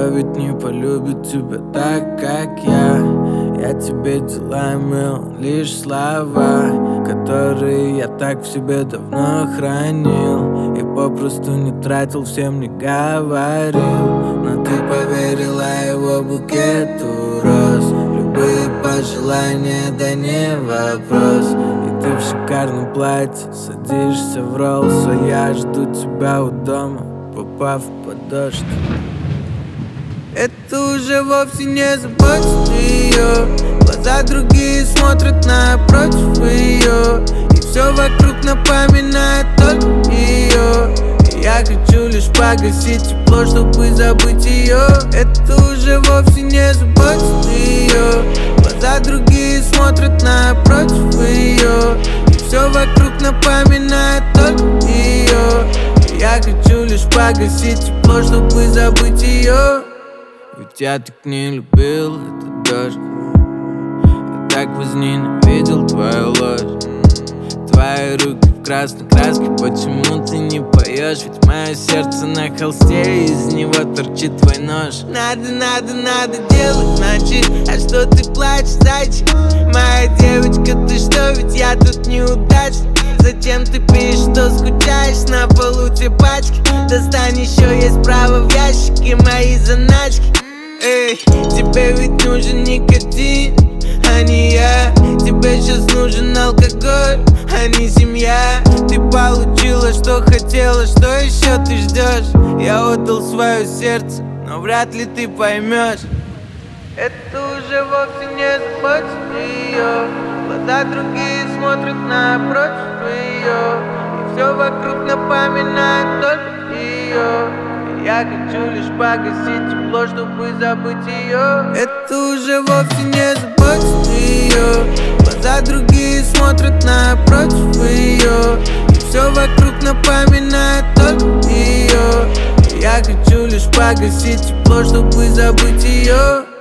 Никто ведь не полюбит тебя так, как я. Я тебе дела имел, лишь слова, которые я так в себе давно хранил и попросту не тратил, всем не говорил. Но ты поверила его букету роз. Любые пожелания, да не вопрос. И ты в шикарном платье садишься в Роллс, а я жду тебя у дома, попав под дождь. Это уже вовсе не заботит ее. Глаза другие смотрят напротив ее, и все вокруг напоминает только ее. И я хочу лишь погасить тепло, чтобы забыть ее. Это уже вовсе не заботит ее. Глаза другие смотрят напротив ее, и все вокруг напоминает только ее. И я хочу лишь погасить тепло, чтобы забыть ее. Ведь я так не любил этот дождь, я так возненавидел твою ложь. Твои руки в красной краске, почему ты не поешь? Ведь мое сердце на холсте, из него торчит твой нож. Надо делать иначе. А что ты плачешь, зайчик? Моя девочка, ты что, ведь я тут неудачник. Зачем ты пишешь, что скучаешь? На полу те пачки. Достань, еще есть право в ящике мои заначки. Эй, тебе ведь нужен никотин, а не я. Тебе сейчас нужен алкоголь, а не семья. Ты получила, что хотела, что еще ты ждешь? Я отдал свое сердце, но вряд ли ты поймешь. Это уже вовсе не заботит ее. Глаза другие смотрят напротив ее, и все вокруг напоминает только ее. Я хочу лишь погасить тепло, чтобы забыть ее. Это уже вовсе не заботит ее. Глаза другие смотрят напротив ее, и все вокруг напоминает только ее. Я хочу лишь погасить тепло, чтобы забыть ее.